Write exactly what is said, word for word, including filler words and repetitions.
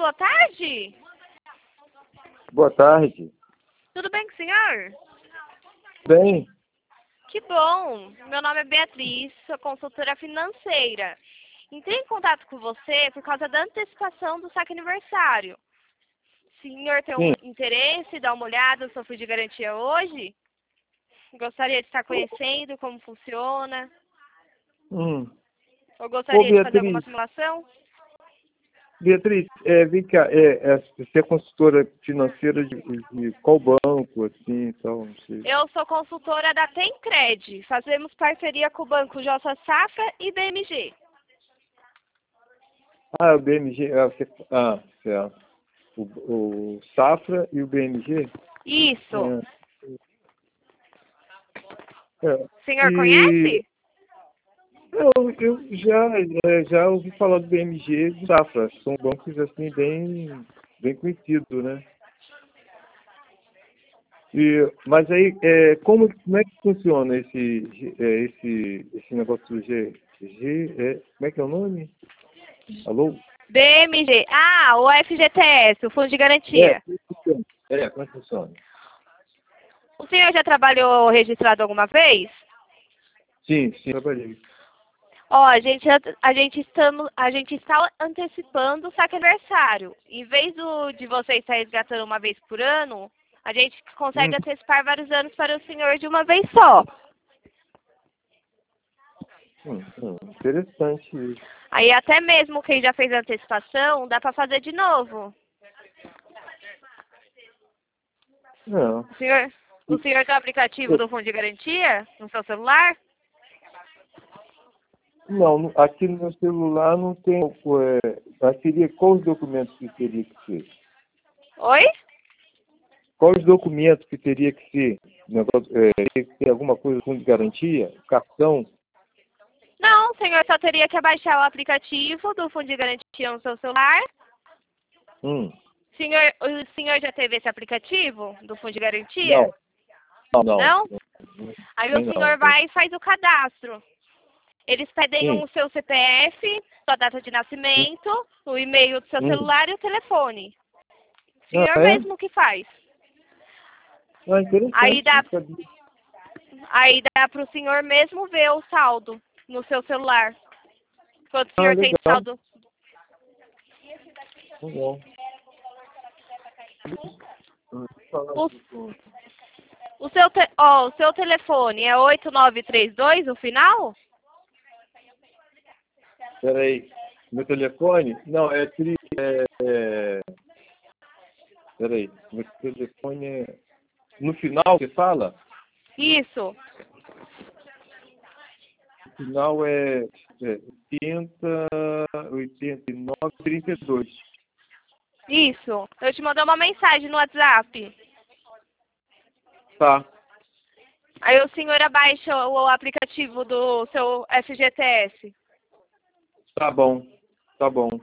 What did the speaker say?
boa tarde. Boa tarde. Tudo bem com o senhor? Bem, Que bom. Meu nome é Beatriz, sou consultora financeira. Entrei em contato com você por causa da antecipação do saque aniversário. O senhor tem um sim. interesse, dá uma olhada no seu fundo de garantia hoje? Gostaria de estar conhecendo como funciona? Hum. Ou Ô, gostaria de fazer alguma Beatriz, simulação? Beatriz, é, vem cá, é, é, você é consultora financeira de, de qual banco, assim, e tal, não sei. Eu sou consultora da Temcred. Fazemos parceria com o Banco Jossa Safra e B M G. Ah, o B M G, ah, você, ah certo. O, o Safra e o B M G? Isso. É, é. O senhor E conhece? eu, eu já, é, já ouvi falar do B M G e do Safra, são bancos, assim, bem, bem conhecidos, né? E, mas aí, é, como, como é que funciona esse, é, esse, esse negócio do G, G é, como é que é o nome? Alô? B M G. Ah, o F G T S, o Fundo de É, Garantia. como é que funciona? É, como é que funciona? O senhor já trabalhou registrado alguma vez? Sim, sim, trabalhei. Ó, a gente, a gente, estamos, a gente está antecipando o saque aniversário. Em vez do, de você estar resgatando uma vez por ano, a gente Hum, consegue antecipar vários anos para o senhor de uma vez só. hum, hum, interessante isso. Aí até mesmo quem já fez a antecipação, dá para fazer de novo. Não, O senhor, o senhor tem o aplicativo do Fundo de Garantia no seu celular? não, não, aqui no meu celular não tem, é, seria, quais os documentos que teria que ser? Oi? Quais os documentos que teria que ser? Negócio, é, teria que ter alguma coisa com garantia? Cartão? Não, o senhor só teria que baixar o aplicativo do Fundo de Garantia no seu celular. Hum, O senhor, o senhor já teve esse aplicativo do Fundo de Garantia? não, não, não, Não? não, Aí o tem não. senhor vai e faz o cadastro. Eles pedem Hum, o seu C P F, sua data de hum, nascimento, o e-mail do seu hum. celular e o telefone. O Ah, senhor é? mesmo que faz. Ah, Aí interessante, não dá, sabia. aí dá para o senhor mesmo ver o saldo no seu celular. Quando o Ah, senhor tem de legal, saldo. legal. Ah, deixa eu falar O, aqui com- o, seu, te, ó, o seu telefone é oito nove três dois, o final? Peraí, meu telefone? Não, é tri... É, é... Peraí, meu telefone é... No final, você fala? Isso. No final é, é oitenta, oitenta e nove, trinta e dois. Isso. Eu te mandei uma mensagem no WhatsApp. Tá, Aí o senhor abaixa o aplicativo do seu F G T S. tá bom, tá bom.